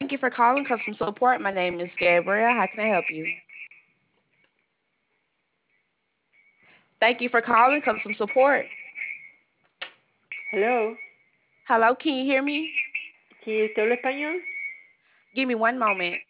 Thank you for calling customer support. My name is Gabrielle. How can I help you? Thank you for calling customer support. Hello. Hello, can you hear me? ¿Sí usted habla español? Give me one moment.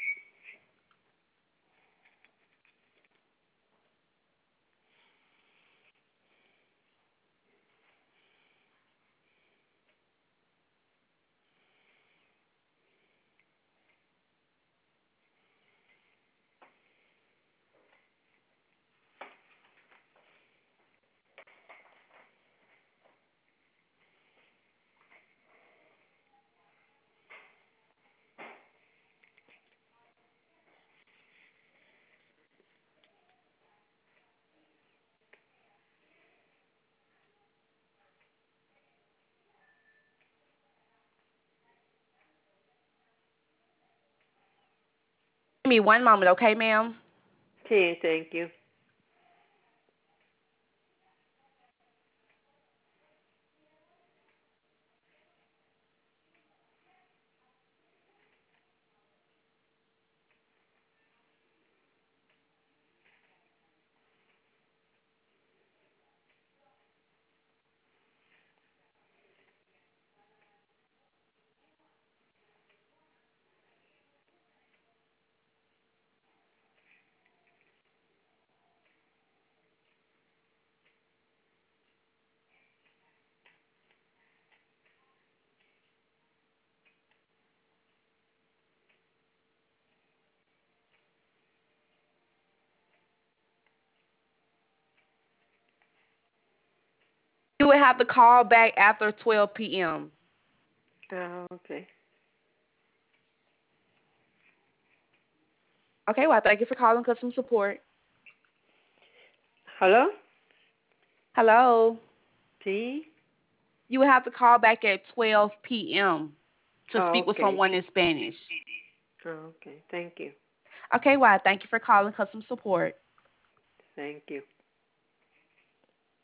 Give me one moment, okay, ma'am? Sí, thank you. You would have to call back after 12 p.m. Okay. Okay, well, thank you for calling customer support. Hello. Hello. Sí. You would have to call back at 12 p.m. to speak with Okay. someone in Spanish. Okay. Thank you. Okay, well, thank you for calling customer support. Thank you.